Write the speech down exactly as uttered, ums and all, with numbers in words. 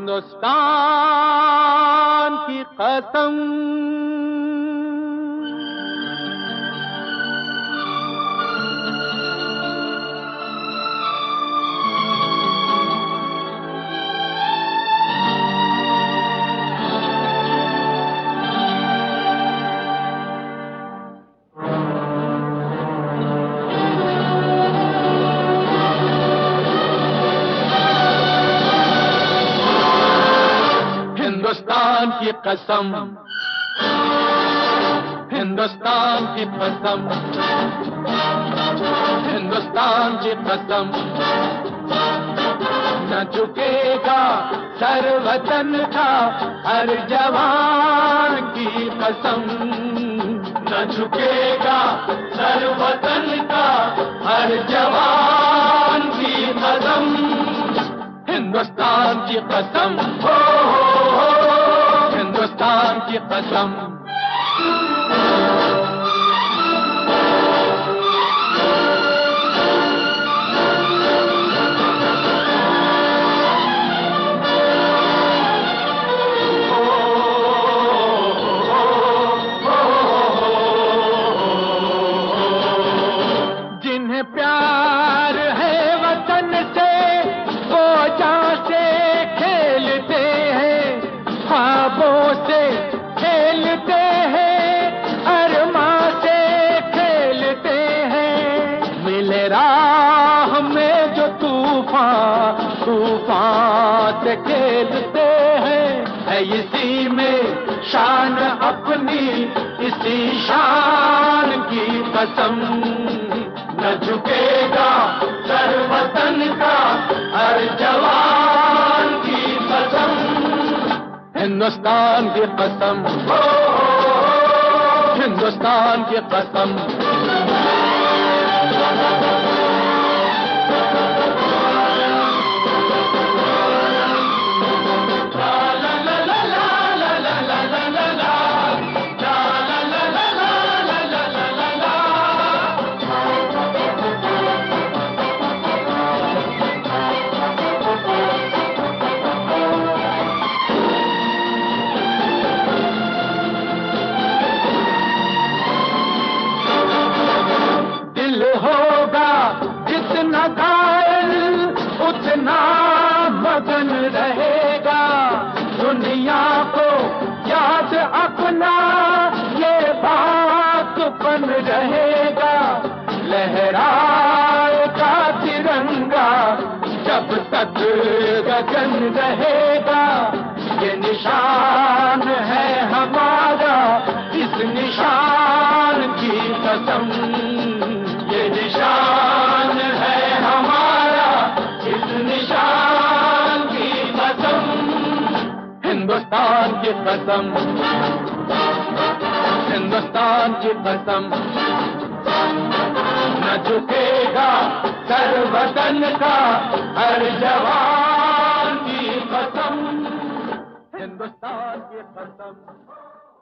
हिंदुस्तान की कसम। हिंदुस्तान की कसम, हिंदुस्तान की कसम, हिंदुस्तान की कसम। न झुकेगा सर वतन का हर जवान की कसम। न झुकेगा सर वतन का हर जवान की कसम। हिंदुस्तान की कसम, हो हो हो हिंदुस्तान की कसम। जिन्हें प्यार है वतन से वो जान से खेलते हैं, ख्वाबों से खेलते हैं, अरमां से खेलते हैं। मिले राह में जो तूफान, तूफान से खेलते हैं। है इसी में शान अपनी, इसी शान की कसम। न झुकेगा सर वतन का हर जवान की कसम। हिंदुस्तान की कसम, हो हिंदुस्तान की कसम। होगा जितना घायल उतना मगन रहेगा। दुनिया को याद अपना ये बात बन रहेगा। लहराएगा तिरंगा जब तक गगन रहेगा। ये निशान है हमारा, इस निशान की कसम। ये निशान है हमारा, इस निशान की कसम। हिंदुस्तान की कसम, हिंदुस्तान की कसम। न झुकेगा सर वतन का हर जवान की कसम। हिंदुस्तान की कसम।